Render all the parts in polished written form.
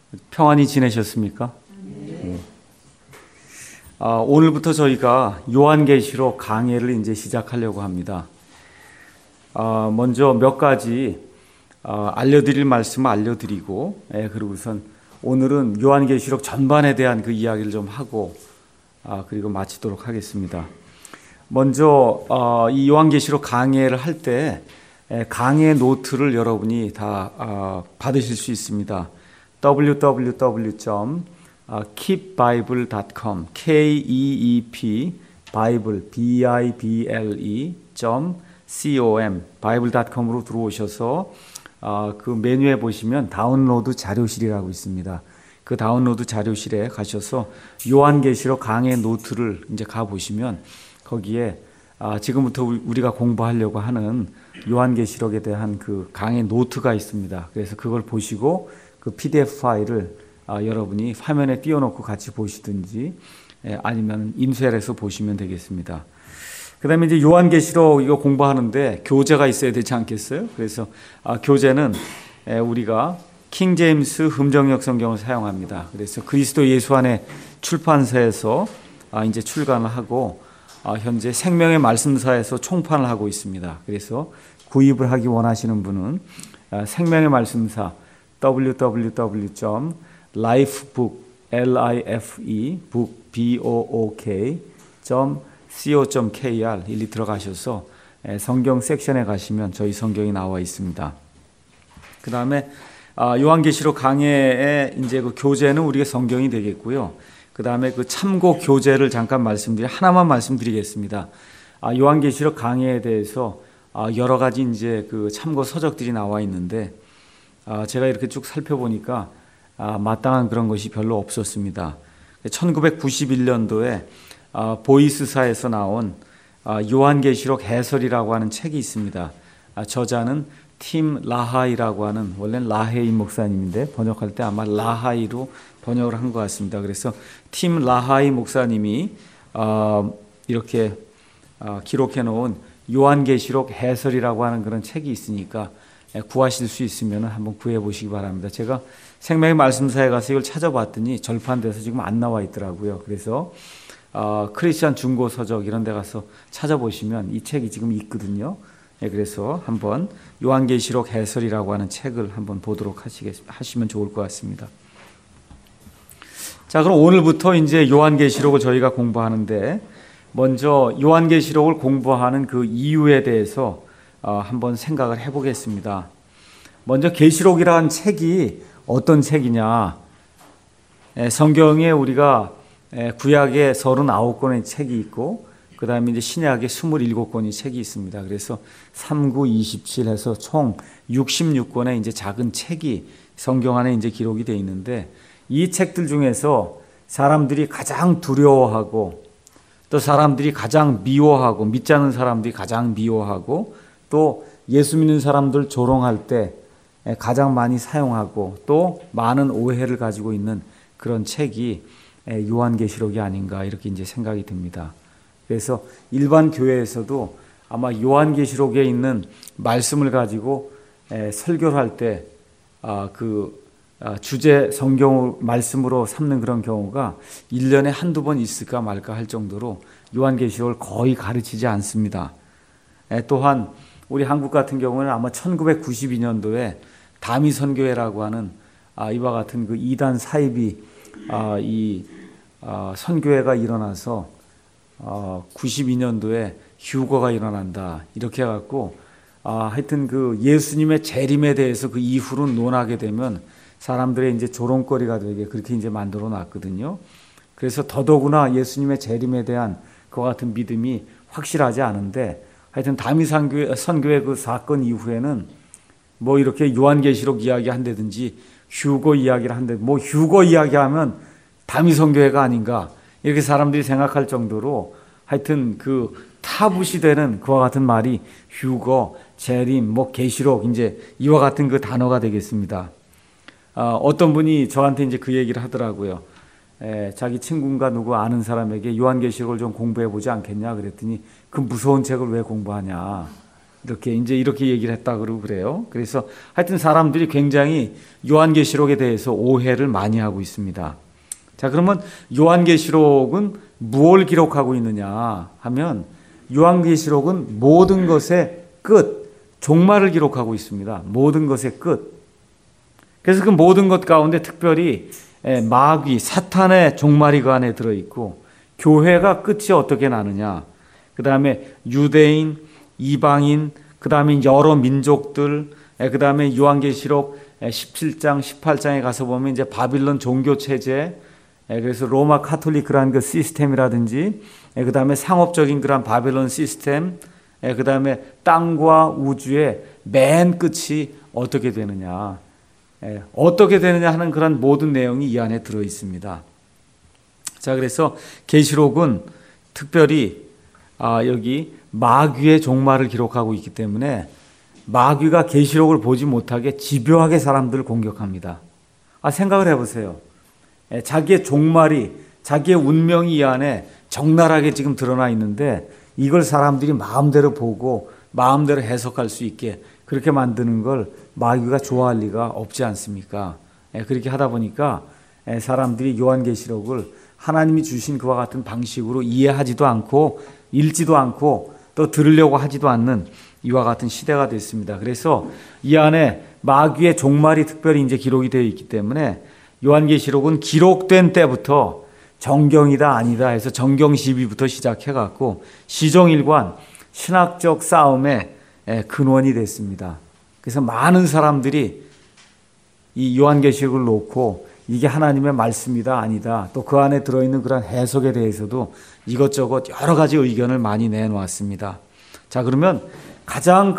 평안히 지내셨습니까? 네. 오늘부터 저희가 요한계시록 강해를 이제 시작하려고 합니다. 먼저 몇 가지 알려드릴 말씀을 알려드리고, 그리고선 오늘은 요한계시록 전반에 대한 그 이야기를 좀 하고, 그리고 마치도록 하겠습니다. 먼저 이 요한계시록 강해를 할 때 강해 노트를 여러분이 다 받으실 수 있습니다. www.keepbible.com K-E-E-P Bible B-I-B-L-E.com bible.com으로 들어오셔서 그 메뉴에 보시면 다운로드 자료실이라고 있습니다. 그 다운로드 자료실에 가셔서 요한계시록 강해 노트를 이제 가 보시면 거기에 지금부터 우리가 공부하려고 하는 요한계시록에 대한 그 강해 노트가 있습니다. 그래서 그걸 보시고 그 PDF 파일을 여러분이 화면에 띄워놓고 같이 보시든지 아니면 인쇄해서 보시면 되겠습니다. 그 다음에 이제 요한계시록 이거 공부하는데 교재가 있어야 되지 않겠어요? 그래서 교재는 우리가 킹제임스 흠정역 성경을 사용합니다. 그래서 그리스도 예수 안에 출판사에서 이제 출간을 하고 현재 생명의 말씀사에서 총판을 하고 있습니다. 그래서 구입을 하기 원하시는 분은 생명의 말씀사 www.lifebook book.co.kr 일리 들어가셔서 성경 섹션에 가시면 저희 성경이 나와 있습니다. 그 다음에 요한계시록 강해의 이제 그 교재는 우리가 성경이 되겠고요. 그 다음에 그 참고 교재를 잠깐 하나만 말씀드리겠습니다. 요한계시록 강해에 대해서 여러 가지 이제 그 참고 서적들이 나와 있는데 제가 이렇게 쭉 살펴보니까 마땅한 그런 것이 별로 없었습니다. 1991년도에 보이스사에서 나온 요한계시록 해설이라고 하는 책이 있습니다. 저자는 팀 라하이라고 하는, 원래는 라헤이 목사님인데 번역할 때 아마 라하이로 번역을 한 것 같습니다. 그래서 팀 라하이 목사님이 이렇게 기록해 놓은 요한계시록 해설이라고 하는 그런 책이 있으니까 구하실 수 있으면 한번 구해 보시기 바랍니다. 제가 생명의 말씀사에 가서 이걸 찾아봤더니 절판돼서 지금 안 나와 있더라고요. 그래서 크리스천 중고 서적 이런 데 가서 찾아보시면 이 책이 지금 있거든요. 그래서 한번 요한계시록 해설이라고 하는 책을 한번 보도록 하시면 좋을 것 같습니다. 자, 그럼 오늘부터 이제 요한계시록을 저희가 공부하는데 먼저 요한계시록을 공부하는 그 이유에 대해서 한번 생각을 해보겠습니다. 먼저 계시록이라는 책이 어떤 책이냐? 성경에 우리가 구약에 39권의 책이 있고 그 다음에 이제 신약에 27권의 책이 있습니다. 그래서 3, 9, 27 해서 총 66권의 이제 작은 책이 성경 안에 이제 기록이 되어 있는데 이 책들 중에서 사람들이 가장 두려워하고 또 사람들이 가장 미워하고 믿지 않는 사람들이 가장 미워하고 또 예수 믿는 사람들 조롱할 때 가장 많이 사용하고 또 많은 오해를 가지고 있는 그런 책이 요한계시록이 아닌가 이렇게 이제 생각이 듭니다. 그래서 일반 교회에서도 아마 요한계시록에 있는 말씀을 가지고 설교를 할 때 주제 성경 말씀으로 삼는 그런 경우가 1년에 한두 번 있을까 말까 할 정도로 요한계시록을 거의 가르치지 않습니다. 또한 우리 한국 같은 경우는 아마 1992년도에 다미선교회라고 하는 이와 같은 그 이단 사입이 선교회가 일어나서 92년도에 휴거가 일어난다 이렇게 해갖고 하여튼 그 예수님의 재림에 대해서 그 이후로 논하게 되면 사람들의 이제 조롱거리가 되게 그렇게 이제 만들어 놨거든요. 그래서 더더구나 예수님의 재림에 대한 그와 같은 믿음이 확실하지 않은데 하여튼 다미선교회 그 사건 이후에는 뭐 이렇게 요한계시록 이야기 한다든지 휴거 이야기를 한다, 뭐 휴거 이야기하면 다미선교회가 아닌가 이렇게 사람들이 생각할 정도로 하여튼 그 타부시 되는 그와 같은 말이 휴거, 재림, 뭐 계시록 이제 이와 같은 그 단어가 되겠습니다. 어떤 분이 저한테 이제 그 얘기를 하더라고요. 자기 친구인가 누구 아는 사람에게 요한계시록을 좀 공부해 보지 않겠냐 그랬더니 그 무서운 책을 왜 공부하냐 이렇게 얘기를 했다 그러고 그래요. 그래서 하여튼 사람들이 굉장히 요한계시록에 대해서 오해를 많이 하고 있습니다. 자, 그러면 요한계시록은 무엇을 기록하고 있느냐 하면 요한계시록은 모든 것의 끝, 종말을 기록하고 있습니다. 모든 것의 끝. 그래서 그 모든 것 가운데 특별히 마귀, 사탄의 종말이 그 안에 들어있고 교회가 끝이 어떻게 나느냐, 그 다음에 유대인, 이방인, 그 다음에 여러 민족들, 그 다음에 요한계시록 17장, 18장에 가서 보면 이제 바빌론 종교체제, 그래서 로마 카톨릭 그러한 그 시스템이라든지, 그 다음에 상업적인 그러한 바빌론 시스템, 그 다음에 땅과 우주의 맨 끝이 어떻게 되느냐, 하는 그런 모든 내용이 이 안에 들어 있습니다. 자, 그래서 계시록은 특별히 여기 마귀의 종말을 기록하고 있기 때문에 마귀가 계시록을 보지 못하게 집요하게 사람들을 공격합니다. 생각을 해보세요. 자기의 종말이, 자기의 운명이 이 안에 적나라하게 지금 드러나 있는데 이걸 사람들이 마음대로 보고 마음대로 해석할 수 있게 그렇게 만드는 걸 마귀가 좋아할 리가 없지 않습니까? 그렇게 하다 보니까 사람들이 요한계시록을 하나님이 주신 그와 같은 방식으로 이해하지도 않고 읽지도 않고 또 들으려고 하지도 않는 이와 같은 시대가 됐습니다. 그래서 이 안에 마귀의 종말이 특별히 이제 기록이 되어 있기 때문에 요한계시록은 기록된 때부터 정경이다 아니다 해서 정경 시비부터 시작해갖고 시종일관 신학적 싸움의 근원이 됐습니다. 그래서 많은 사람들이 이 요한계시록을 놓고 이게 하나님의 말씀이다 아니다, 또 그 안에 들어있는 그런 해석에 대해서도 이것저것 여러 가지 의견을 많이 내놓았습니다. 자, 그러면 가장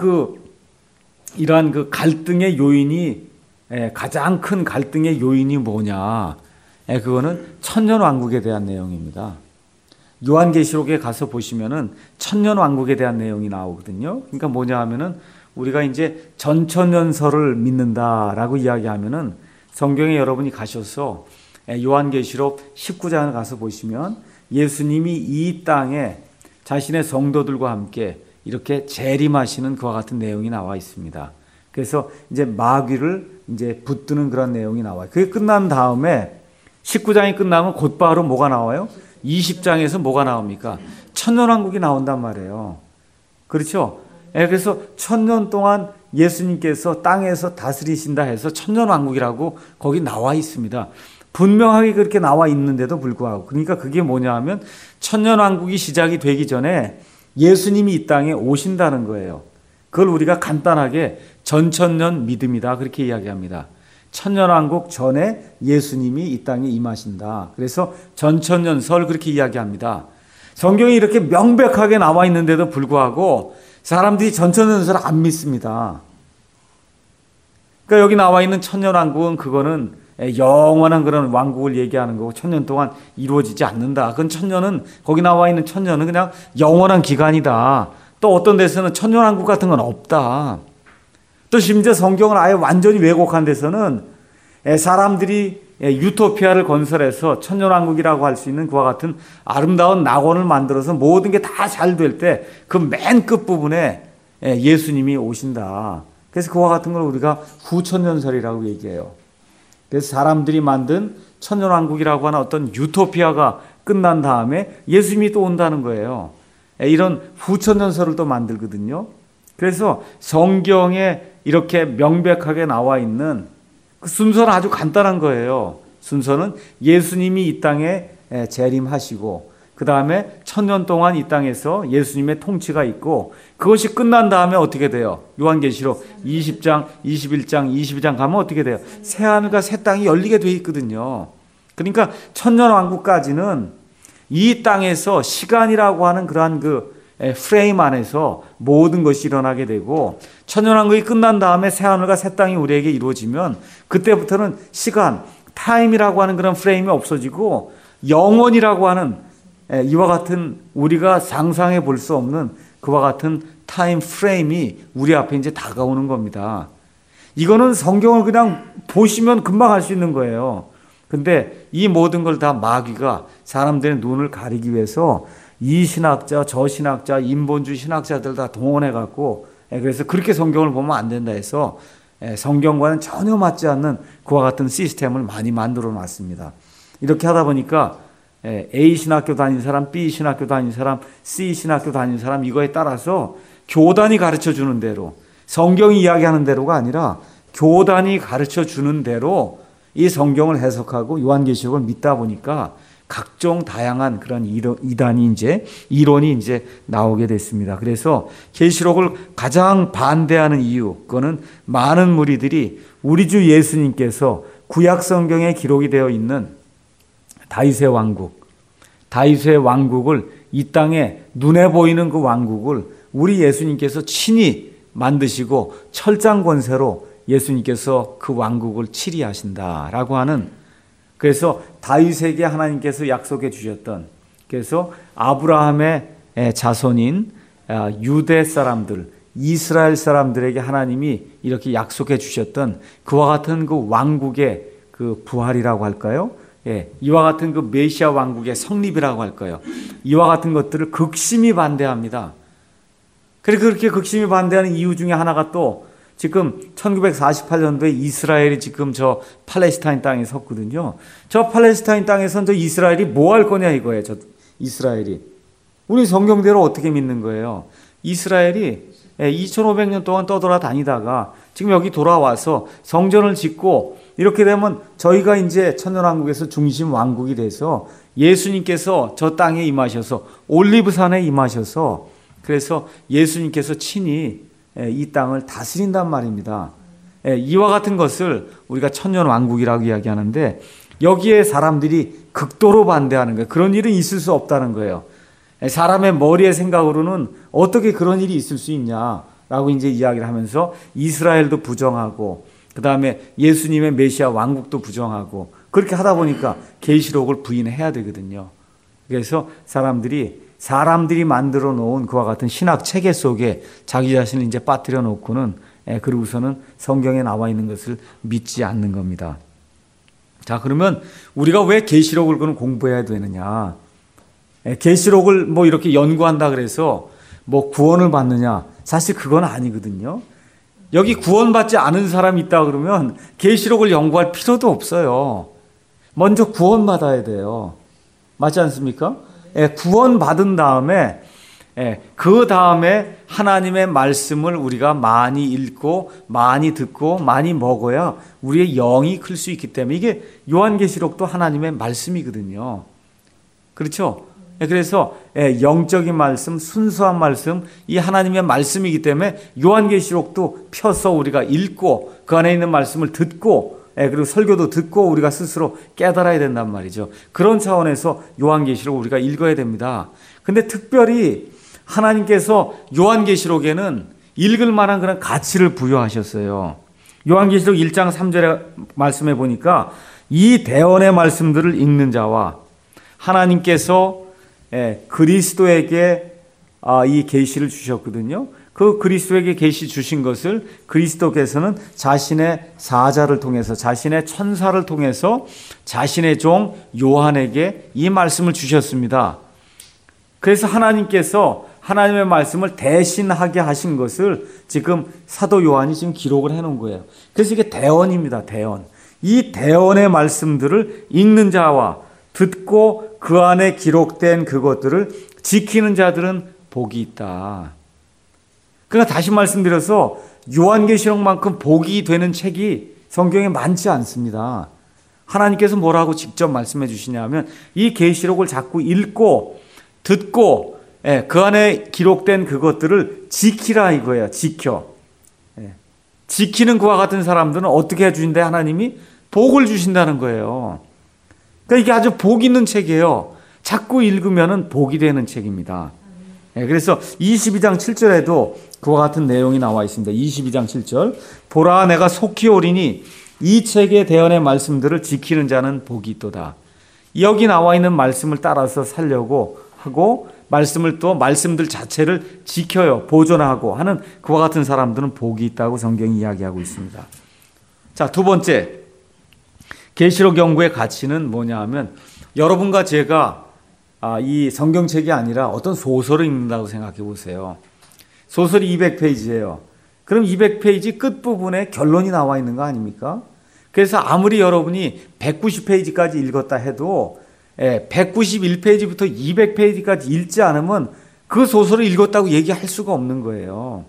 이러한 그 갈등의 요인이, 가장 큰 갈등의 요인이 뭐냐? 그거는 천년왕국에 대한 내용입니다. 요한계시록에 가서 보시면은 천년왕국에 대한 내용이 나오거든요. 그러니까 뭐냐 하면은 우리가 이제 전천년설을 믿는다라고 이야기하면은 성경에 여러분이 가셔서 요한계시록 19장을 가서 보시면 예수님이 이 땅에 자신의 성도들과 함께 이렇게 재림하시는 그와 같은 내용이 나와 있습니다. 그래서 이제 마귀를 이제 붙드는 그런 내용이 나와요. 그게 끝난 다음에 19장이 끝나면 곧바로 뭐가 나와요? 20장에서 뭐가 나옵니까? 천년왕국이 나온단 말이에요. 그렇죠? 그래서 천년 동안 예수님께서 땅에서 다스리신다 해서 천년왕국이라고 거기 나와 있습니다. 분명하게 그렇게 나와 있는데도 불구하고, 그러니까 그게 뭐냐 하면 천년왕국이 시작이 되기 전에 예수님이 이 땅에 오신다는 거예요. 그걸 우리가 간단하게 전천년 믿음이다 그렇게 이야기합니다. 천년왕국 전에 예수님이 이 땅에 임하신다. 그래서 전천년설 그렇게 이야기합니다. 성경이 이렇게 명백하게 나와 있는데도 불구하고 사람들이 전천년설을 안 믿습니다. 그러니까 여기 나와 있는 천년왕국은 그거는 영원한 그런 왕국을 얘기하는 거고 천년 동안 이루어지지 않는다. 그건 천년은, 거기 나와 있는 천년은 그냥 영원한 기간이다. 또 어떤 데서는 천년왕국 같은 건 없다. 또 심지어 성경을 아예 완전히 왜곡한 데서는 사람들이 유토피아를 건설해서 천년왕국이라고 할 수 있는 그와 같은 아름다운 낙원을 만들어서 모든 게 다 잘 될 때 그 맨 끝부분에 예수님이 오신다. 그래서 그와 같은 걸 우리가 후천년설이라고 얘기해요. 그래서 사람들이 만든 천년왕국이라고 하는 어떤 유토피아가 끝난 다음에 예수님이 또 온다는 거예요. 이런 후천년설을 또 만들거든요. 그래서 성경에 이렇게 명백하게 나와 있는 그 순서는 아주 간단한 거예요. 순서는 예수님이 이 땅에 재림하시고 그 다음에 천년 동안 이 땅에서 예수님의 통치가 있고 그것이 끝난 다음에 어떻게 돼요? 요한계시록 20장, 21장, 22장 가면 어떻게 돼요? 새하늘과 새 땅이 열리게 돼 있거든요. 그러니까 천년왕국까지는 이 땅에서 시간이라고 하는 그러한 그 프레임 안에서 모든 것이 일어나게 되고 천년왕국이 끝난 다음에 새하늘과 새 땅이 우리에게 이루어지면 그때부터는 시간, 타임이라고 하는 그런 프레임이 없어지고 영원이라고 하는 이와 같은 우리가 상상해 볼 수 없는 그와 같은 타임 프레임이 우리 앞에 이제 다가오는 겁니다. 이거는 성경을 그냥 보시면 금방 알 수 있는 거예요. 근데 이 모든 걸 다 마귀가 사람들의 눈을 가리기 위해서 이 신학자, 저 신학자, 인본주의 신학자들 다 동원해 갖고 그래서 그렇게 성경을 보면 안 된다 해서 성경과는 전혀 맞지 않는 그와 같은 시스템을 많이 만들어 놨습니다. 이렇게 하다 보니까 A 신학교 다닌 사람, B 신학교 다닌 사람, C 신학교 다닌 사람 이거에 따라서 교단이 가르쳐 주는 대로, 성경이 이야기하는 대로가 아니라 교단이 가르쳐 주는 대로 이 성경을 해석하고 요한계시록을 믿다 보니까 각종 다양한 그런 이론이 이제 나오게 됐습니다. 그래서 계시록을 가장 반대하는 이유, 그거는 많은 무리들이 우리 주 예수님께서 구약 성경에 기록이 되어 있는 다윗의 왕국을 이 땅에 눈에 보이는 그 왕국을 우리 예수님께서 친히 만드시고 철장 권세로 예수님께서 그 왕국을 치리하신다라고 하는, 그래서 다윗에게 하나님께서 약속해 주셨던, 그래서 아브라함의 자손인 유대 사람들, 이스라엘 사람들에게 하나님이 이렇게 약속해 주셨던 그와 같은 그 왕국의 그 부활이라고 할까요? 이와 같은 그 메시아 왕국의 성립이라고 할까요? 이와 같은 것들을 극심히 반대합니다. 그리고 그렇게 극심히 반대하는 이유 중에 하나가 또 지금 1948년도에 이스라엘이 지금 저 팔레스타인 땅에 섰거든요. 저 팔레스타인 땅에선 저 이스라엘이 뭐 할 거냐 이거예요. 저 이스라엘이. 우리 성경대로 어떻게 믿는 거예요? 이스라엘이 2500년 동안 떠돌아다니다가 지금 여기 돌아와서 성전을 짓고 이렇게 되면 저희가 이제 천년왕국에서 중심 왕국이 돼서 예수님께서 저 땅에 임하셔서 올리브산에 임하셔서 그래서 예수님께서 친히 이 땅을 다스린단 말입니다. 이와 같은 것을 우리가 천년왕국이라고 이야기하는데 여기에 사람들이 극도로 반대하는 거예요. 그런 일은 있을 수 없다는 거예요. 사람의 머리의 생각으로는 어떻게 그런 일이 있을 수 있냐라고 이제 이야기를 하면서 이스라엘도 부정하고 그 다음에 예수님의 메시아 왕국도 부정하고 그렇게 하다 보니까 계시록을 부인해야 되거든요. 그래서 사람들이 만들어 놓은 그와 같은 신학 체계 속에 자기 자신을 이제 빠뜨려 놓고는 그러고서는 성경에 나와 있는 것을 믿지 않는 겁니다. 자, 그러면 우리가 왜 계시록을 그럼 공부해야 되느냐? 계시록을 뭐 이렇게 연구한다 그래서 뭐 구원을 받느냐? 사실 그건 아니거든요. 여기 구원받지 않은 사람이 있다 그러면 계시록을 연구할 필요도 없어요. 먼저 구원받아야 돼요. 맞지 않습니까? 구원받은 다음에 그 다음에 하나님의 말씀을 우리가 많이 읽고 많이 듣고 많이 먹어야 우리의 영이 클 수 있기 때문에 이게 요한계시록도 하나님의 말씀이거든요. 그렇죠? 그래서 영적인 말씀, 순수한 말씀, 이 하나님의 말씀이기 때문에 요한계시록도 펴서 우리가 읽고 그 안에 있는 말씀을 듣고 그리고 설교도 듣고 우리가 스스로 깨달아야 된단 말이죠. 그런 차원에서 요한계시록 우리가 읽어야 됩니다. 근데 특별히 하나님께서 요한계시록에는 읽을 만한 그런 가치를 부여하셨어요. 요한계시록 1장 3절에 말씀해 보니까 이 대언의 말씀들을 읽는 자와 하나님께서 그리스도에게 이 계시를 주셨거든요. 그 그리스도에게 계시 주신 것을 그리스도께서는 자신의 사자를 통해서 자신의 천사를 통해서 자신의 종 요한에게 이 말씀을 주셨습니다. 그래서 하나님께서 하나님의 말씀을 대신하게 하신 것을 지금 사도 요한이 지금 기록을 해놓은 거예요. 그래서 이게 대언입니다. 대언. 이 대언의 말씀들을 읽는 자와 듣고 그 안에 기록된 그것들을 지키는 자들은 복이 있다. 그러니까 다시 말씀드려서 요한계시록만큼 복이 되는 책이 성경에 많지 않습니다. 하나님께서 뭐라고 직접 말씀해 주시냐면 이 계시록을 자꾸 읽고 듣고 그 안에 기록된 그것들을 지키라 이거예요. 지켜. 지키는 그와 같은 사람들은 어떻게 해주신대? 하나님이 복을 주신다는 거예요. 그러니까 이게 아주 복 있는 책이에요. 자꾸 읽으면 복이 되는 책입니다. 그래서 22장 7절에도 그와 같은 내용이 나와 있습니다. 22장 7절. 보라 내가 속히 오리니 이 책의 대언의 말씀들을 지키는 자는 복이 있도다. 여기 나와 있는 말씀을 따라서 살려고 하고 말씀들 자체를 지켜요. 보존하고 하는 그와 같은 사람들은 복이 있다고 성경이 이야기하고 있습니다. 자, 두 번째. 계시록 연구의 가치는 뭐냐 하면 여러분과 제가 이 성경책이 아니라 어떤 소설을 읽는다고 생각해 보세요. 소설이 200페이지예요. 그럼 200페이지 끝부분에 결론이 나와 있는 거 아닙니까? 그래서 아무리 여러분이 190페이지까지 읽었다 해도 191페이지부터 200페이지까지 읽지 않으면 그 소설을 읽었다고 얘기할 수가 없는 거예요.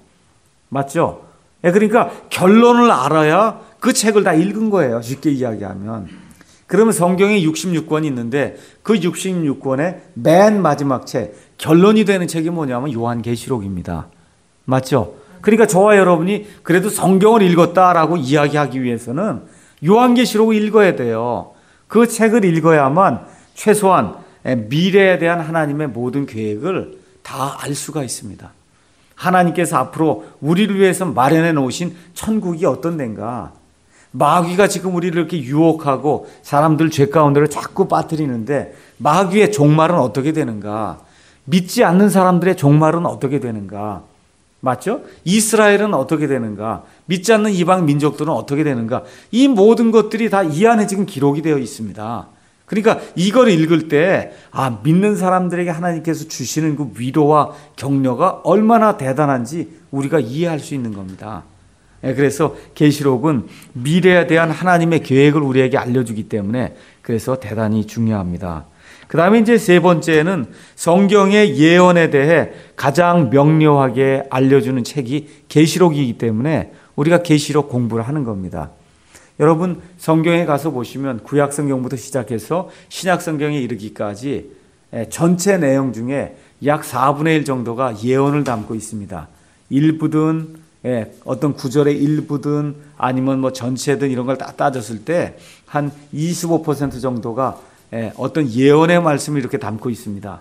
맞죠? 그러니까 결론을 알아야 그 책을 다 읽은 거예요. 쉽게 이야기하면. 그러면 성경에 66권이 있는데 그 66권의 맨 마지막 책, 결론이 되는 책이 뭐냐면 요한계시록입니다. 맞죠? 그러니까 저와 여러분이 그래도 성경을 읽었다라고 이야기하기 위해서는 요한계시록을 읽어야 돼요. 그 책을 읽어야만 최소한 미래에 대한 하나님의 모든 계획을 다 알 수가 있습니다. 하나님께서 앞으로 우리를 위해서 마련해 놓으신 천국이 어떤 데인가, 마귀가 지금 우리를 이렇게 유혹하고 사람들 죄 가운데로 자꾸 빠뜨리는데 마귀의 종말은 어떻게 되는가, 믿지 않는 사람들의 종말은 어떻게 되는가, 맞죠? 이스라엘은 어떻게 되는가, 믿지 않는 이방 민족들은 어떻게 되는가, 이 모든 것들이 다 이 안에 지금 기록이 되어 있습니다. 그러니까 이걸 읽을 때 믿는 사람들에게 하나님께서 주시는 그 위로와 격려가 얼마나 대단한지 우리가 이해할 수 있는 겁니다. 그래서 계시록은 미래에 대한 하나님의 계획을 우리에게 알려주기 때문에 그래서 대단히 중요합니다. 그 다음에 이제 세 번째는 성경의 예언에 대해 가장 명료하게 알려주는 책이 계시록이기 때문에 우리가 계시록 공부를 하는 겁니다. 여러분 성경에 가서 보시면 구약성경부터 시작해서 신약성경에 이르기까지 전체 내용 중에 약 4분의 1 정도가 예언을 담고 있습니다. 일부든 어떤 구절의 일부든 아니면 뭐 전체든 이런 걸 다 따졌을 때 한 25% 정도가 어떤 예언의 말씀을 이렇게 담고 있습니다.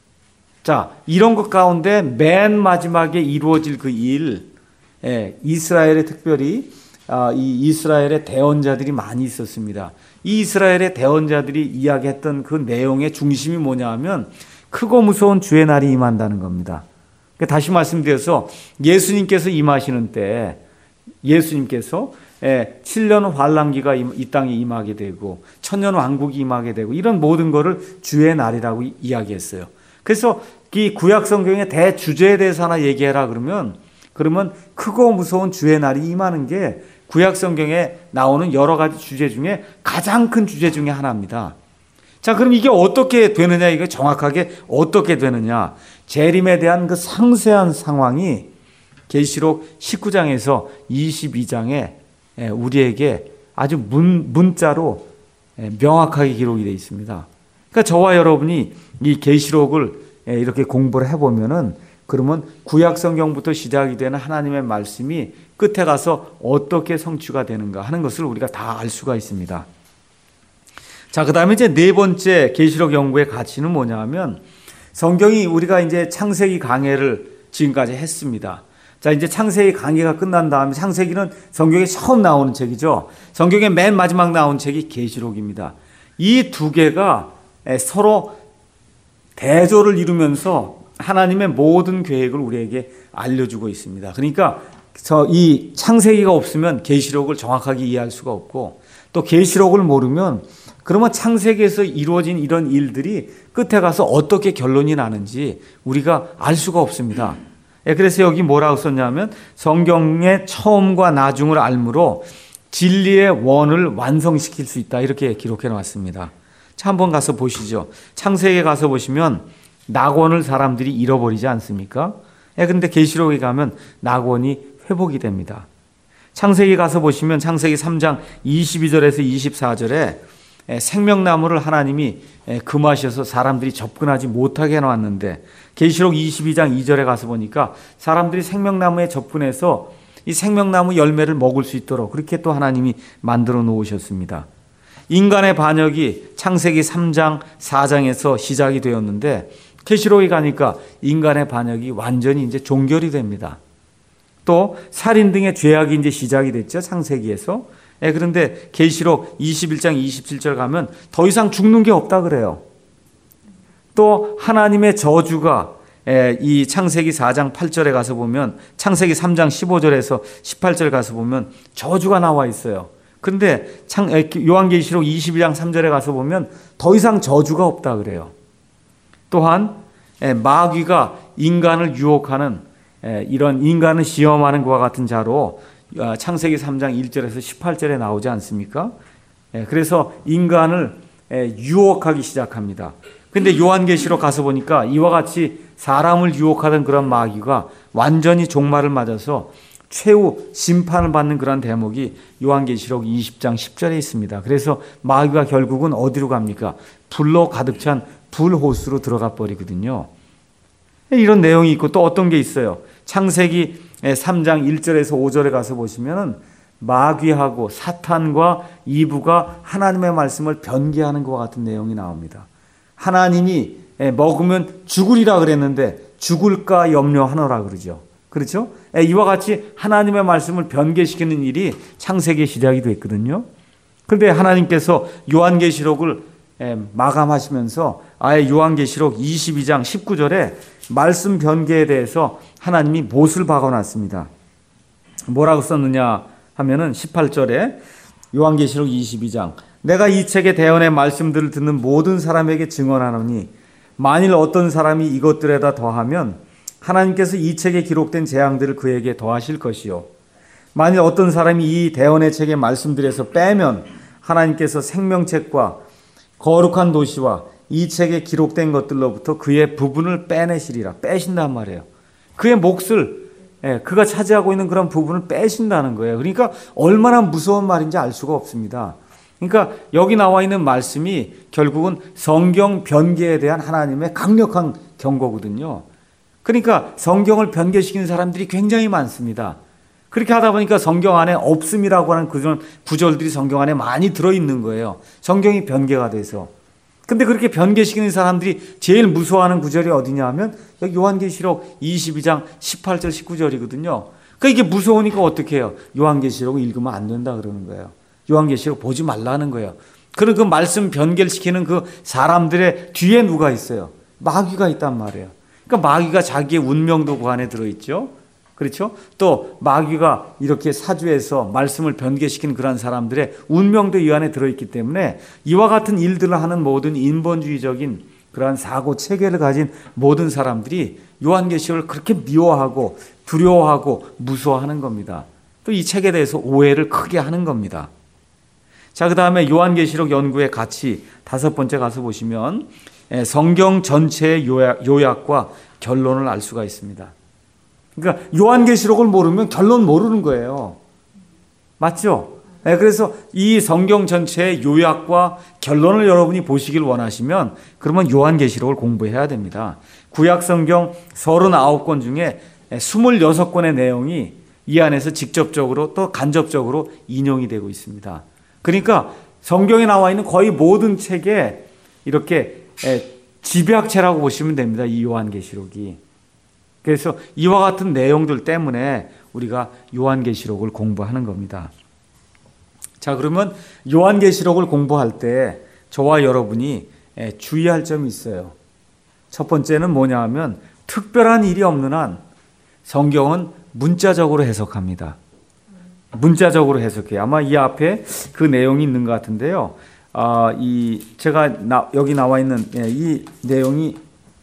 자, 이런 것 가운데 맨 마지막에 이루어질 그 일, 이스라엘에 특별히 이 이스라엘의 대언자들이 많이 있었습니다. 이 이스라엘의 대언자들이 이야기했던 그 내용의 중심이 뭐냐 하면 크고 무서운 주의 날이 임한다는 겁니다. 다시 말씀드려서 예수님께서 임하시는 때 예수님께서 7년 환란기가 이 땅에 임하게 되고 천년 왕국이 임하게 되고 이런 모든 것을 주의 날이라고 이야기했어요. 그래서 이 구약 성경의 대주제에 대해서 하나 얘기해라 그러면 크고 무서운 주의 날이 임하는 게 구약 성경에 나오는 여러 가지 주제 중에 가장 큰 주제 중에 하나입니다. 자, 그럼 이게 어떻게 되느냐, 이게 정확하게 어떻게 되느냐. 재림에 대한 그 상세한 상황이 계시록 19장에서 22장에 우리에게 아주 문자로 명확하게 기록이 되어 있습니다. 그러니까 저와 여러분이 이 계시록을 이렇게 공부를 해보면은 그러면 구약 성경부터 시작이 되는 하나님의 말씀이 끝에 가서 어떻게 성취가 되는가 하는 것을 우리가 다 알 수가 있습니다. 자, 그 다음에 이제 네 번째 계시록 연구의 가치는 뭐냐 하면 성경이 우리가 이제 창세기 강해를 지금까지 했습니다. 자, 이제 창세기 강해가 끝난 다음에 창세기는 성경에 처음 나오는 책이죠. 성경의 맨 마지막 나온 책이 계시록입니다. 이 두 개가 서로 대조를 이루면서 하나님의 모든 계획을 우리에게 알려주고 있습니다. 그러니까 이 창세기가 없으면 계시록을 정확하게 이해할 수가 없고 또 계시록을 모르면 그러면 창세기에서 이루어진 이런 일들이 끝에 가서 어떻게 결론이 나는지 우리가 알 수가 없습니다. 그래서 여기 뭐라고 썼냐면 성경의 처음과 나중을 알므로 진리의 원을 완성시킬 수 있다 이렇게 기록해 놨습니다. 자, 한번 가서 보시죠. 창세기에 가서 보시면 낙원을 사람들이 잃어버리지 않습니까? 근데 계시록에 가면 낙원이 회복이 됩니다. 창세기 가서 보시면 창세기 3장 22절에서 24절에 생명나무를 하나님이 금하셔서 사람들이 접근하지 못하게 해놨는데 계시록 22장 2절에 가서 보니까 사람들이 생명나무에 접근해서 이 생명나무 열매를 먹을 수 있도록 그렇게 또 하나님이 만들어 놓으셨습니다. 인간의 반역이 창세기 3장 4장에서 시작이 되었는데 계시록에 가니까 인간의 반역이 완전히 이제 종결이 됩니다. 또 살인 등의 죄악이 이제 시작이 됐죠, 창세기에서. 그런데 계시록 21장 27절 가면 더 이상 죽는 게 없다 그래요. 또 하나님의 저주가 이 창세기 4장 8절에 가서 보면 창세기 3장 15절에서 18절 가서 보면 저주가 나와 있어요. 그런데 요한계시록 22장 3절에 가서 보면 더 이상 저주가 없다 그래요. 또한 마귀가 인간을 유혹하는 이런 인간을 시험하는 것과 같은 자로 창세기 3장 1절에서 18절에 나오지 않습니까? 그래서 인간을 유혹하기 시작합니다. 근데 요한계시록 가서 보니까 이와 같이 사람을 유혹하던 그런 마귀가 완전히 종말을 맞아서 최후 심판을 받는 그런 대목이 요한계시록 20장 10절에 있습니다. 그래서 마귀가 결국은 어디로 갑니까? 불로 가득 찬 불호수로 들어가 버리거든요. 이런 내용이 있고 또 어떤 게 있어요? 창세기 3장 1절에서 5절에 가서 보시면 마귀하고 사탄과 이브가 하나님의 말씀을 변개하는 것과 같은 내용이 나옵니다. 하나님이 먹으면 죽으리라 그랬는데 죽을까 염려하노라 그러죠. 그렇죠? 이와 같이 하나님의 말씀을 변개시키는 일이 창세기의 시작이 됐거든요. 그런데 하나님께서 요한계시록을 마감하시면서 아예 요한계시록 22장 19절에 말씀 변개에 대해서 하나님이 못을 박아놨습니다. 뭐라고 썼느냐 하면은 18절에 요한계시록 22장 내가 이 책의 대언의 말씀들을 듣는 모든 사람에게 증언하노니 만일 어떤 사람이 이것들에다 더하면 하나님께서 이 책에 기록된 재앙들을 그에게 더하실 것이요 만일 어떤 사람이 이 대언의 책의 말씀들에서 빼면 하나님께서 생명책과 거룩한 도시와 이 책에 기록된 것들로부터 그의 부분을 빼내시리라. 빼신단 말이에요. 그의 몫을 그가 차지하고 있는 그런 부분을 빼신다는 거예요. 그러니까 얼마나 무서운 말인지 알 수가 없습니다. 그러니까 여기 나와 있는 말씀이 결국은 성경 변개에 대한 하나님의 강력한 경고거든요. 그러니까 성경을 변개시키는 사람들이 굉장히 많습니다. 그렇게 하다 보니까 성경 안에 없음이라고 하는 그런 구절들이 성경 안에 많이 들어있는 거예요. 성경이 변개가 돼서. 근데 그렇게 변개시키는 사람들이 제일 무서워하는 구절이 어디냐 하면 여기 요한계시록 22장 18절 19절이거든요. 그러니까 이게 무서우니까 어떻게 해요? 요한계시록을 읽으면 안 된다 그러는 거예요. 요한계시록 보지 말라는 거예요. 그리고 그 말씀 변개시키는 그 사람들의 뒤에 누가 있어요? 마귀가 있단 말이에요. 그러니까 마귀가 자기의 운명도 그 안에 들어있죠. 그렇죠? 또 마귀가 이렇게 사주에서 말씀을 변개시키는 그런 사람들의 운명도 이 안에 들어있기 때문에 이와 같은 일들을 하는 모든 인본주의적인 그러한 사고 체계를 가진 모든 사람들이 요한계시록을 그렇게 미워하고 두려워하고 무서워하는 겁니다. 또 이 책에 대해서 오해를 크게 하는 겁니다. 자, 그 다음에 요한계시록 연구의 가치 5번째 가서 보시면 성경 전체의 요약과 결론을 알 수가 있습니다. 그러니까 요한계시록을 모르면 결론 모르는 거예요. 맞죠? 그래서 이 성경 전체의 요약과 결론을 여러분이 보시길 원하시면 그러면 요한계시록을 공부해야 됩니다. 구약성경 39권 중에 26권의 내용이 이 안에서 직접적으로 또 간접적으로 인용이 되고 있습니다. 그러니까 성경에 나와 있는 거의 모든 책에 이렇게 집약체라고 보시면 됩니다. 이 요한계시록이. 그래서 이와 같은 내용들 때문에 우리가 요한계시록을 공부하는 겁니다. 자, 그러면 요한계시록을 공부할 때 저와 여러분이 주의할 점이 있어요. 첫 번째는 뭐냐 하면 특별한 일이 없는 한 성경은 문자적으로 해석합니다. 문자적으로 해석해요. 아마 이 앞에 그 내용이 있는 것 같은데요. 여기 나와 있는 이 내용이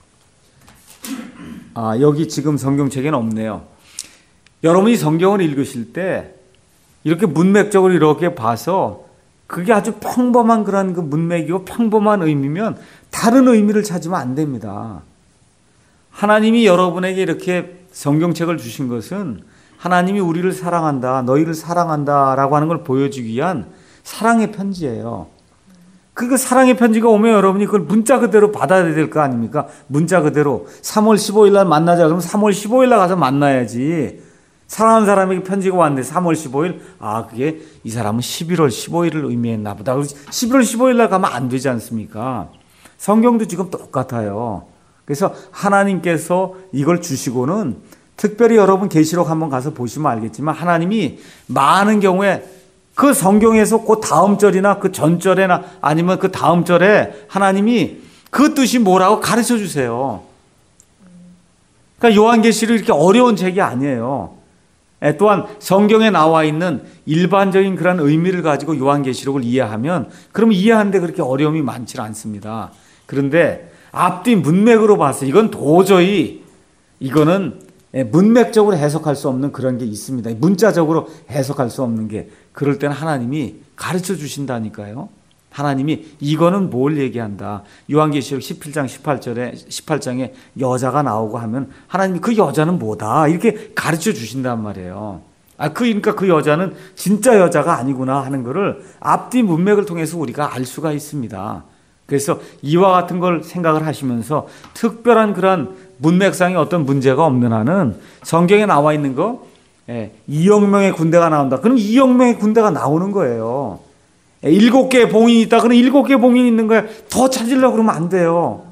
여기 지금 성경책에는 없네요. 여러분이 성경을 읽으실 때 이렇게 문맥적으로 이렇게 봐서 그게 아주 평범한 그런 그 문맥이고 평범한 의미면 다른 의미를 찾으면 안 됩니다. 하나님이 여러분에게 이렇게 성경책을 주신 것은 하나님이 우리를 사랑한다, 너희를 사랑한다 라고 하는 걸 보여주기 위한 사랑의 편지예요. 그 사랑의 편지가 오면 여러분이 그걸 문자 그대로 받아야 될 거 아닙니까? 문자 그대로 3월 15일 날 만나자 그러면 3월 15일 날 가서 만나야지. 사랑하는 사람에게 편지가 왔는데 3월 15일 그게 이 사람은 11월 15일을 의미했나 보다. 11월 15일 날 가면 안 되지 않습니까? 성경도 지금 똑같아요. 그래서 하나님께서 이걸 주시고는 특별히 여러분 계시록 한번 가서 보시면 알겠지만 하나님이 많은 경우에 그 성경에서 그 다음 절이나 그 전절에나 아니면 그 다음 절에 하나님이 그 뜻이 뭐라고 가르쳐 주세요. 그러니까 요한계시록 이렇게 어려운 책이 아니에요. 또한 성경에 나와 있는 일반적인 그런 의미를 가지고 요한계시록을 이해하면 그러면 이해하는데 그렇게 어려움이 많지 않습니다. 그런데 앞뒤 문맥으로 봐서 이건 도저히 이거는 문맥적으로 해석할 수 없는 그런 게 있습니다. 문자적으로 해석할 수 없는 게, 그럴 때는 하나님이 가르쳐 주신다니까요. 하나님이 이거는 뭘 얘기한다. 요한계시록 17장 18장에 여자가 나오고 하면 하나님이 그 여자는 뭐다 이렇게 가르쳐 주신단 말이에요. 그러니까 그 여자는 진짜 여자가 아니구나 하는 것을 앞뒤 문맥을 통해서 우리가 알 수가 있습니다. 그래서 이와 같은 걸 생각을 하시면서 특별한 그런 문맥상의 어떤 문제가 없는 한은 성경에 나와 있는 거, 2억 명의 군대가 나온다. 그럼 2억 명의 군대가 나오는 거예요. 7개의 봉인이 있다. 그럼 7개의 봉인이 있는 거야. 더 찾으려고 그러면 안 돼요.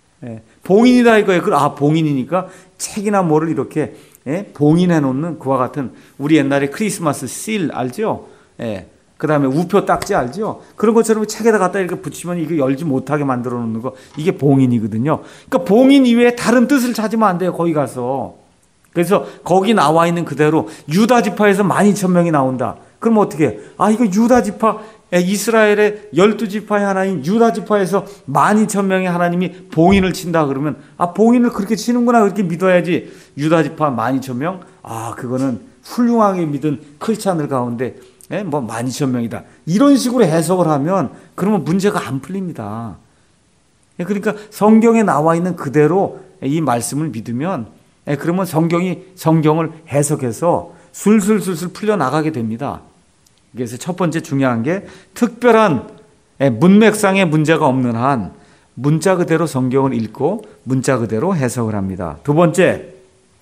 봉인이다 이거예요. 봉인이니까 책이나 뭐를 이렇게 봉인해 놓는 그와 같은, 우리 옛날에 크리스마스 실 알죠? 그 다음에 우표 딱지 알죠? 그런 것처럼 책에다 갖다 이렇게 붙이면 이거 열지 못하게 만들어 놓는 거, 이게 봉인이거든요. 그러니까 봉인 이외에 다른 뜻을 찾으면 안 돼요, 거기 가서. 그래서 거기 나와 있는 그대로 유다 지파에서 12,000명이 나온다. 그럼 어떻게 해? 이거 유다 지파, 이스라엘의 12지파의 하나인 유다 지파에서 12,000명의 하나님이 봉인을 친다 그러면, 봉인을 그렇게 치는구나, 그렇게 믿어야지. 유다 지파 12,000명? 그거는 훌륭하게 믿은 크리스찬들 가운데 12,000명이다. 이런 식으로 해석을 하면 그러면 문제가 안 풀립니다. 그러니까 성경에 나와 있는 그대로 이 말씀을 믿으면, 그러면 성경을 해석해서 술술술술 풀려나가게 됩니다. 그래서 첫 번째 중요한 게, 특별한 문맥상의 문제가 없는 한 문자 그대로 성경을 읽고 문자 그대로 해석을 합니다. 두 번째,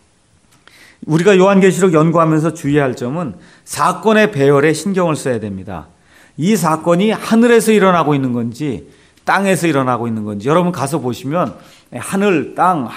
우리가 요한계시록 연구하면서 주의할 점은 사건의 배열에 신경을 써야 됩니다. 이 사건이 하늘에서 일어나고 있는 건지 땅에서 일어나고 있는 건지, 여러분 가서 보시면 하늘, 땅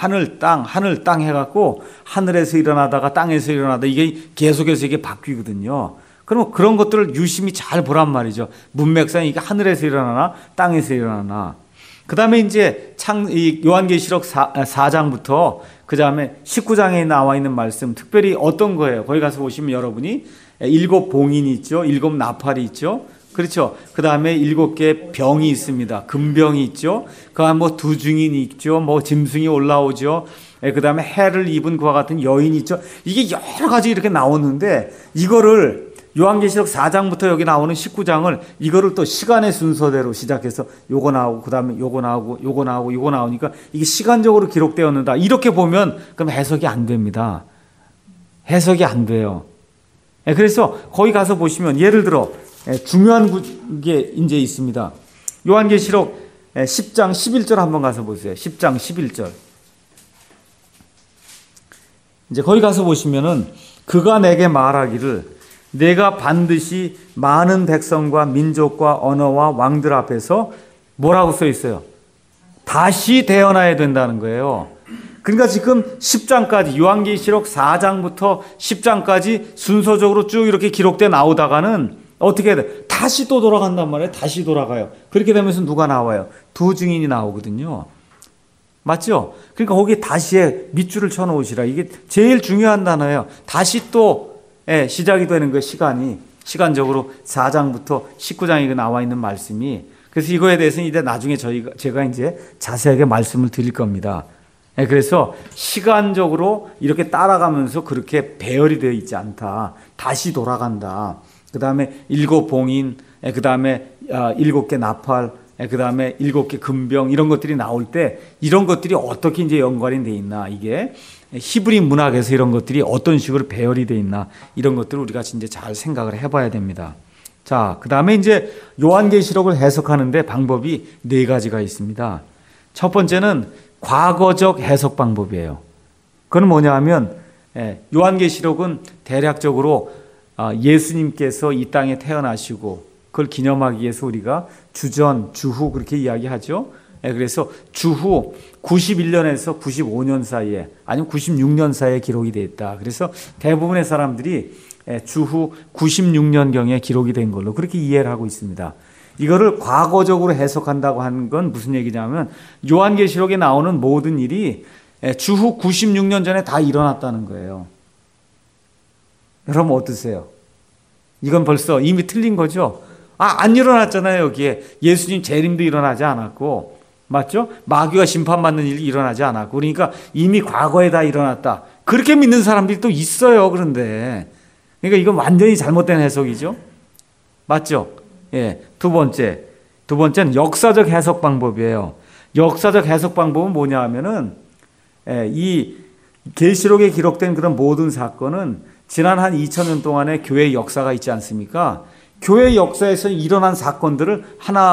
해갖고 하늘에서 일어나다가 땅에서 일어나다, 이게 계속해서 이게 바뀌거든요. 그럼 그런 것들을 유심히 잘 보란 말이죠. 문맥상 이게 하늘에서 일어나나 땅에서 일어나나. 그 다음에 이제 요한계시록 4장부터 그 다음에 19장에 나와 있는 말씀, 특별히 어떤 거예요? 거기 가서 보시면 여러분이 7 봉인이 있죠. 7 나팔이 있죠. 그렇죠. 그 다음에 7개 병이 있습니다. 금병이 있죠. 그 다음에 두 증인이 있죠. 짐승이 올라오죠. 그 다음에 해를 입은 그와 같은 여인이 있죠. 이게 여러 가지 이렇게 나오는데, 이거를 요한계시록 4장부터 여기 나오는 19장을 이거를 또 시간의 순서대로 시작해서 요거 나오고, 그 다음에 요거 나오고, 요거 나오고, 요거 나오니까 이게 시간적으로 기록되었는다. 이렇게 보면 그럼 해석이 안 됩니다. 해석이 안 돼요. 그래서 거기 가서 보시면, 예를 들어 중요한 게 이제 있습니다. 요한계시록 10장 11절 한번 가서 보세요. 10장 11절. 이제 거기 가서 보시면은, 그가 내게 말하기를 내가 반드시 많은 백성과 민족과 언어와 왕들 앞에서 뭐라고 써 있어요? 다시 태어나야 된다는 거예요. 그러니까 지금 10장까지, 요한계시록 4장부터 10장까지 순서적으로 쭉 이렇게 기록돼 나오다가는 어떻게 해야 돼? 다시 또 돌아간단 말이에요. 다시 돌아가요. 그렇게 되면서 누가 나와요? 2 증인이 나오거든요. 맞죠? 그러니까 거기에 다시에 밑줄을 쳐놓으시라. 이게 제일 중요한 단어예요. 다시 또 시작이 되는 거예요. 시간적으로 4장부터 19장에 나와 있는 말씀이. 그래서 이거에 대해서는 이제 나중에 제가 이제 자세하게 말씀을 드릴 겁니다. 그래서 시간적으로 이렇게 따라가면서 그렇게 배열이 되어 있지 않다. 다시 돌아간다. 그 다음에 7 봉인, 그 다음에 7개 나팔, 그 다음에 7개 금병, 이런 것들이 나올 때 이런 것들이 어떻게 이제 연관이 돼 있나, 이게 히브리 문학에서 이런 것들이 어떤 식으로 배열이 돼 있나, 이런 것들을 우리가 진짜 잘 생각을 해봐야 됩니다. 자, 그 다음에 이제 요한계시록을 해석하는데 방법이 4가지가 있습니다. 첫 번째는 과거적 해석 방법이에요. 그건 뭐냐 하면, 요한계시록은 대략적으로 예수님께서 이 땅에 태어나시고 그걸 기념하기 위해서 우리가 주전, 주후 그렇게 이야기하죠. 그래서 주후 91년에서 95년 사이에, 아니면 96년 사이에 기록이 되어 있다. 그래서 대부분의 사람들이 주후 96년경에 기록이 된 걸로 그렇게 이해를 하고 있습니다. 이거를 과거적으로 해석한다고 하는 건 무슨 얘기냐면, 요한계시록에 나오는 모든 일이 주후 96년 전에 다 일어났다는 거예요. 여러분 어떠세요? 이건 벌써 이미 틀린 거죠? 안 일어났잖아요. 여기에 예수님 재림도 일어나지 않았고, 맞죠? 마귀가 심판받는 일이 일어나지 않았고, 그러니까 이미 과거에 다 일어났다. 그렇게 믿는 사람들이 또 있어요. 그런데 그러니까 이건 완전히 잘못된 해석이죠. 맞죠? 예. 두 번째는 역사적 해석 방법이에요. 역사적 해석 방법은 뭐냐 하면은 이 계시록에 기록된 그런 모든 사건은 지난 한 2000년 동안의 교회의 역사가 있지 않습니까? 교회 역사에서 일어난 사건들을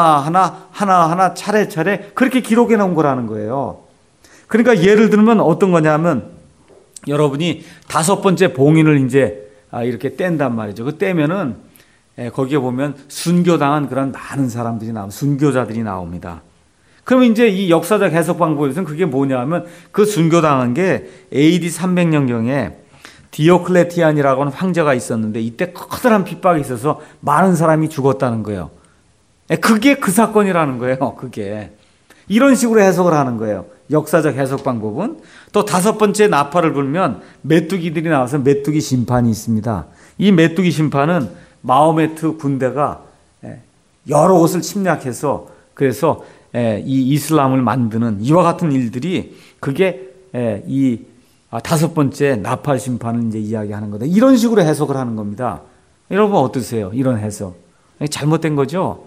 하나하나 차례차례 그렇게 기록해 놓은 거라는 거예요. 그러니까 예를 들면 어떤 거냐면 여러분이 5번째 봉인을 이제 이렇게 뗀단 말이죠. 그 떼면은 거기에 보면 순교당한 그런 많은 사람들이 순교자들이 나옵니다. 그러면 이제 이 역사적 해석 방법에서는 그게 뭐냐면 그 순교당한 게 AD 300년경에 디오클레티안이라고 하는 황제가 있었는데 이때 커다란 핍박이 있어서 많은 사람이 죽었다는 거예요. 그게 그 사건이라는 거예요. 그게. 이런 식으로 해석을 하는 거예요. 역사적 해석 방법은. 또 5번째 나팔을 불면 메뚜기들이 나와서 메뚜기 심판이 있습니다. 이 메뚜기 심판은 마호메트 군대가 여러 곳을 침략해서 그래서 이 이슬람을 만드는 이와 같은 일들이 그게 이 5번째 나팔 심판을 이제 이야기하는 거다. 이런 식으로 해석을 하는 겁니다. 여러분 어떠세요? 이런 해석. 잘못된 거죠?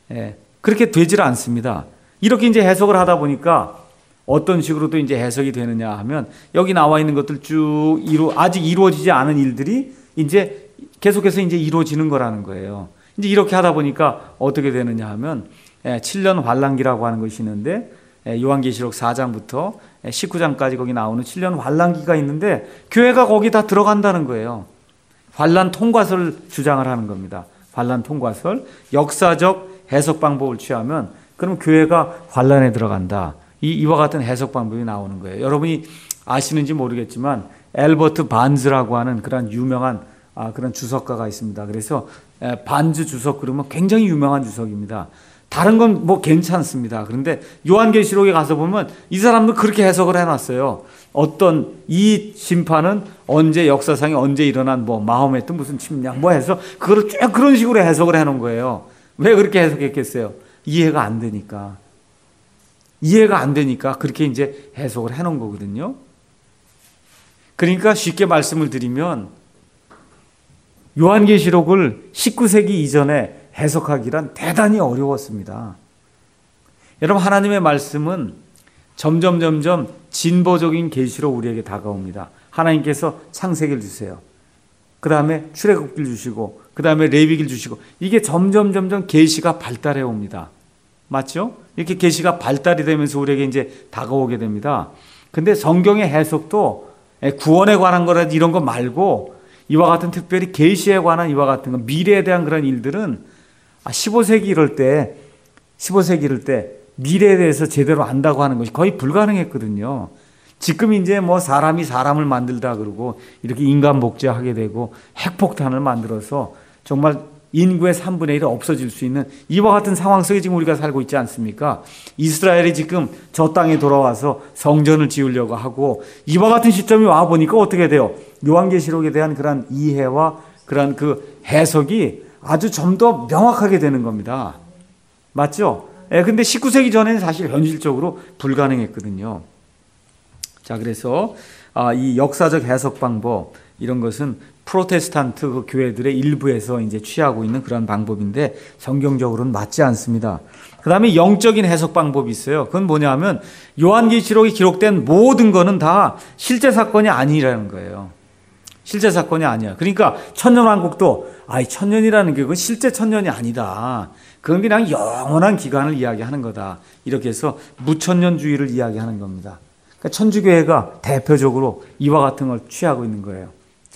그렇게 되질 않습니다. 이렇게 이제 해석을 하다 보니까 어떤 식으로 또 이제 해석이 되느냐 하면 여기 나와 있는 것들 쭉 아직 이루어지지 않은 일들이 이제 계속해서 이제 이루어지는 거라는 거예요. 이제 이렇게 하다 보니까 어떻게 되느냐 하면 7년 환란기라고 하는 것이 있는데 요한계시록 4장부터 19장까지 거기 나오는 7년 환란기가 있는데 교회가 거기 다 들어간다는 거예요. 환란 통과설 주장을 하는 겁니다. 환란 통과설. 역사적 해석 방법을 취하면 그럼 교회가 환란에 들어간다. 이와 같은 해석 방법이 나오는 거예요. 여러분이 아시는지 모르겠지만 엘버트 반즈라고 하는 그런 유명한 그런 주석가가 있습니다. 그래서 반즈 주석 그러면 굉장히 유명한 주석입니다. 다른 건 뭐 괜찮습니다. 그런데 요한계시록에 가서 보면 이 사람도 그렇게 해석을 해놨어요. 어떤 이 심판은 언제 역사상에 언제 일어난 뭐 마호메트 무슨 침략 뭐 해서 그걸 쭉 그런 식으로 해석을 해놓은 거예요. 왜 그렇게 해석했겠어요? 이해가 안 되니까. 이해가 안 되니까 그렇게 이제 해석을 해놓은 거거든요. 그러니까 쉽게 말씀을 드리면 요한계시록을 19세기 이전에 해석하기란 대단히 어려웠습니다. 여러분 하나님의 말씀은 점점 진보적인 계시로 우리에게 다가옵니다. 하나님께서 창세기를 주세요. 그 다음에 출애굽기를 주시고 그 다음에 레위기를 주시고 이게 점점 계시가 발달해 옵니다. 맞죠? 이렇게 계시가 발달이 되면서 우리에게 이제 다가오게 됩니다. 근데 성경의 해석도 구원에 관한 거라든지 이런 거 말고 이와 같은 특별히 계시에 관한 이와 같은 거 미래에 대한 그런 일들은 15세기 이럴 때 미래에 대해서 제대로 안다고 하는 것이 거의 불가능했거든요. 지금 이제 뭐 사람이 사람을 만들다 그러고 이렇게 인간 복제하게 되고 핵폭탄을 만들어서 정말 인구의 3분의 1이 없어질 수 있는 이와 같은 상황 속에 지금 우리가 살고 있지 않습니까? 이스라엘이 지금 저 땅에 돌아와서 성전을 지으려고 하고 이와 같은 시점이 와 보니까 어떻게 돼요? 요한계시록에 대한 그런 이해와 그런 그 해석이 아주 좀 더 명확하게 되는 겁니다. 맞죠? 근데 19세기 전에는 사실 현실적으로 불가능했거든요. 자, 그래서 이 역사적 해석 방법 이런 것은 프로테스탄트 그 교회들의 일부에서 이제 취하고 있는 그런 방법인데 성경적으로는 맞지 않습니다. 그 다음에 영적인 해석 방법이 있어요. 그건 뭐냐면 요한계시록에 기록된 모든 거는 다 실제 사건이 아니라는 거예요. 실제 사건이 아니야. 그러니까 천년왕국도 천년이라는 게 그건 실제 천년이 아니다. 그건 그냥 영원한 기간을 이야기하는 거다. 이렇게 해서 무천년주의를 이야기하는 겁니다. 그러니까 천주교회가 대표적으로 이와 같은 걸 취하고 있는 거예요.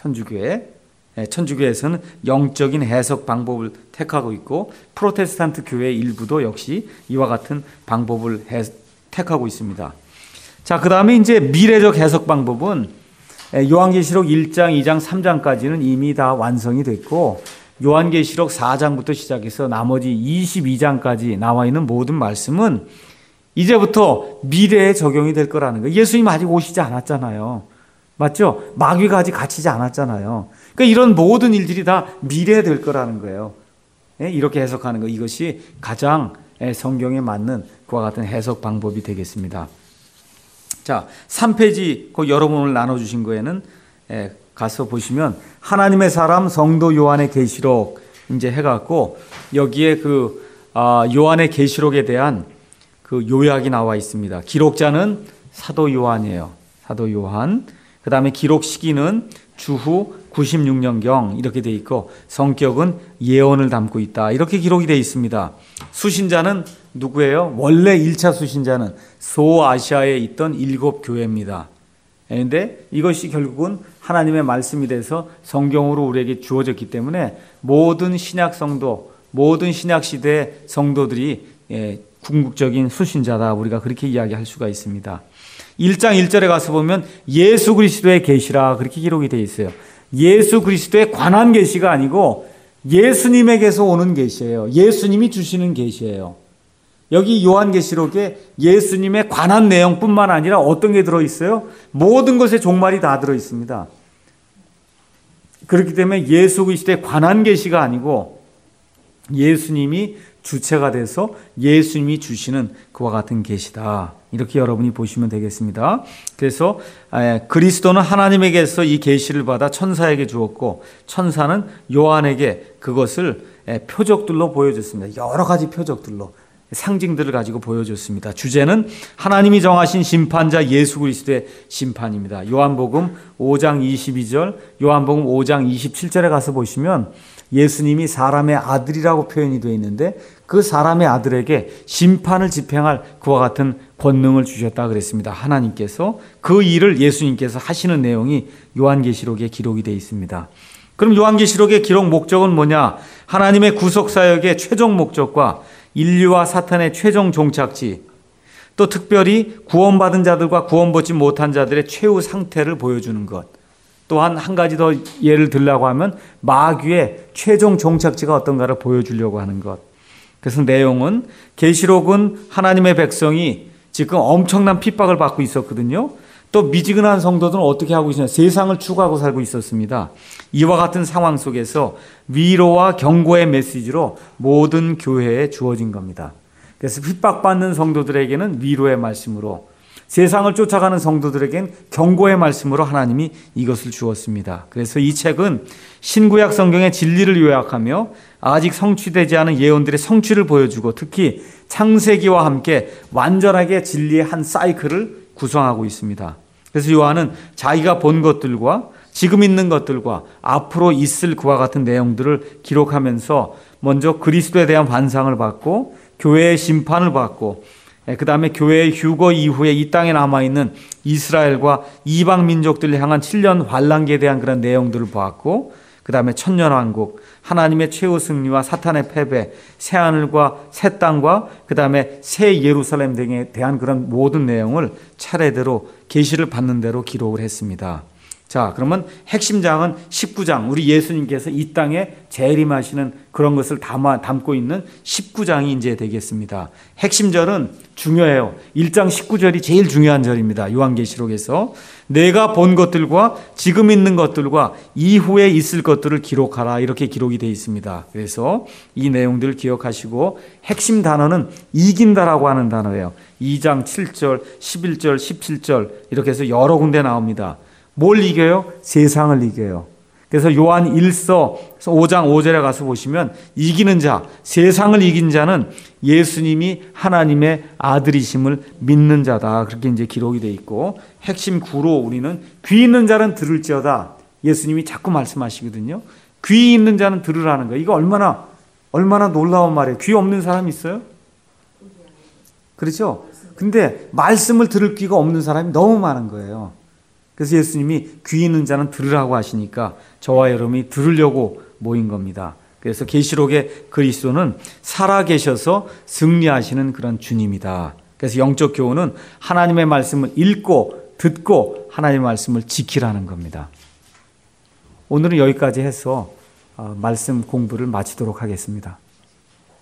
천주교회에서는 영적인 해석 방법을 택하고 있고 프로테스탄트 교회 일부도 역시 이와 같은 방법을 택하고 있습니다. 자, 그 다음에 이제 미래적 해석 방법은 요한계시록 1장, 2장, 3장까지는 이미 다 완성이 됐고 요한계시록 4장부터 시작해서 나머지 22장까지 나와 있는 모든 말씀은 이제부터 미래에 적용이 될 거라는 거예요. 예수님 아직 오시지 않았잖아요. 맞죠? 마귀가 아직 갇히지 않았잖아요. 그러니까 이런 모든 일들이 다 미래에 될 거라는 거예요. 이렇게 해석하는 거 이것이 가장 성경에 맞는 그와 같은 해석 방법이 되겠습니다. 자, 자, 3페이지 그 여러분을 나눠주신 거에는 가서 보시면 하나님의 사람 성도 요한의 계시록 이제 해갖고 여기에 그 요한의 계시록에 대한 그 요약이 나와 있습니다. 기록자는 사도 요한이에요. 사도 요한. 그 다음에 기록 시기는 주후 96년경 이렇게 돼 있고 성격은 예언을 담고 있다. 이렇게 기록이 돼 있습니다. 수신자는 누구예요? 원래 1차 수신자는 소아시아에 있던 7교회입니다. 그런데 이것이 결국은 하나님의 말씀이 돼서 성경으로 우리에게 주어졌기 때문에 모든 신약 성도, 모든 신약 시대의 성도들이 궁극적인 수신자다. 우리가 그렇게 이야기할 수가 있습니다. 1장 1절에 가서 보면 예수 그리스도의 계시라 그렇게 기록이 되어 있어요. 예수 그리스도에 관한 계시가 아니고 예수님에게서 오는 계시예요. 예수님이 주시는 계시예요. 여기 요한계시록에 예수님에 관한 내용뿐만 아니라 어떤 게 들어있어요? 모든 것의 종말이 다 들어있습니다. 그렇기 때문에 예수 그리스도에 관한 계시가 아니고 예수님이 주체가 돼서 예수님이 주시는 그와 같은 계시다. 이렇게 여러분이 보시면 되겠습니다. 그래서 그리스도는 하나님에게서 이 계시를 받아 천사에게 주었고 천사는 요한에게 그것을 표적들로 보여줬습니다. 여러 가지 표적들로 상징들을 가지고 보여줬습니다. 주제는 하나님이 정하신 심판자 예수 그리스도의 심판입니다. 요한복음 5장 22절, 요한복음 5장 27절에 가서 보시면 예수님이 사람의 아들이라고 표현이 되어 있는데 그 사람의 아들에게 심판을 집행할 그와 같은 권능을 주셨다 그랬습니다. 하나님께서 그 일을 예수님께서 하시는 내용이 요한계시록에 기록이 되어 있습니다. 그럼 요한계시록의 기록 목적은 뭐냐? 하나님의 구속사역의 최종 목적과 인류와 사탄의 최종 종착지, 또 특별히 구원받은 자들과 구원받지 못한 자들의 최후 상태를 보여주는 것. 또한 한 가지 더 예를 들려고 하면 마귀의 최종 종착지가 어떤가를 보여주려고 하는 것. 그래서 내용은 계시록은 하나님의 백성이 지금 엄청난 핍박을 받고 있었거든요. 또 미지근한 성도들은 어떻게 하고 있었냐? 세상을 추구하고 살고 있었습니다. 이와 같은 상황 속에서 위로와 경고의 메시지로 모든 교회에 주어진 겁니다. 그래서 핍박받는 성도들에게는 위로의 말씀으로, 세상을 쫓아가는 성도들에겐 경고의 말씀으로 하나님이 이것을 주었습니다. 그래서 이 책은 신구약 성경의 진리를 요약하며 아직 성취되지 않은 예언들의 성취를 보여주고 특히 창세기와 함께 완전하게 진리의 한 사이클을 구성하고 있습니다. 그래서 요한은 자기가 본 것들과 지금 있는 것들과 앞으로 있을 그와 같은 내용들을 기록하면서 먼저 그리스도에 대한 반상을 받고 교회의 심판을 받고 그 다음에 교회의 휴거 이후에 이 땅에 남아있는 이스라엘과 이방 민족들을 향한 7년 환란기에 대한 그런 내용들을 보았고 그 다음에 천년왕국, 하나님의 최후 승리와 사탄의 패배, 새하늘과 새 땅과 그 다음에 새 예루살렘 등에 대한 그런 모든 내용을 차례대로 계시를 받는 대로 기록을 했습니다. 자, 그러면 핵심장은 19장, 우리 예수님께서 이 땅에 재림하시는 그런 것을 담고 있는 19장이 이제 되겠습니다. 핵심절은 중요해요. 1장 19절이 제일 중요한 절입니다. 요한계시록에서 내가 본 것들과 지금 있는 것들과 이후에 있을 것들을 기록하라 이렇게 기록이 되어 있습니다. 그래서 이 내용들을 기억하시고 핵심 단어는 이긴다라고 하는 단어예요. 2장 7절, 11절, 17절 이렇게 해서 여러 군데 나옵니다. 뭘 이겨요? 세상을 이겨요. 그래서 요한 1서 5장 5절에 가서 보시면 이기는 자, 세상을 이긴 자는 예수님이 하나님의 아들이심을 믿는 자다. 그렇게 이제 기록이 되어 있고 핵심 구로 우리는 귀 있는 자는 들을지어다. 예수님이 자꾸 말씀하시거든요. 귀 있는 자는 들으라는 거예요. 이거 얼마나 놀라운 말이에요. 귀 없는 사람 있어요? 그렇죠? 근데 말씀을 들을 귀가 없는 사람이 너무 많은 거예요. 그래서 예수님이 귀 있는 자는 들으라고 하시니까 저와 여러분이 들으려고 모인 겁니다. 그래서 계시록의 그리스도는 살아계셔서 승리하시는 그런 주님이다. 그래서 영적 교훈은 하나님의 말씀을 읽고 듣고 하나님의 말씀을 지키라는 겁니다. 오늘은 여기까지 해서 말씀 공부를 마치도록 하겠습니다.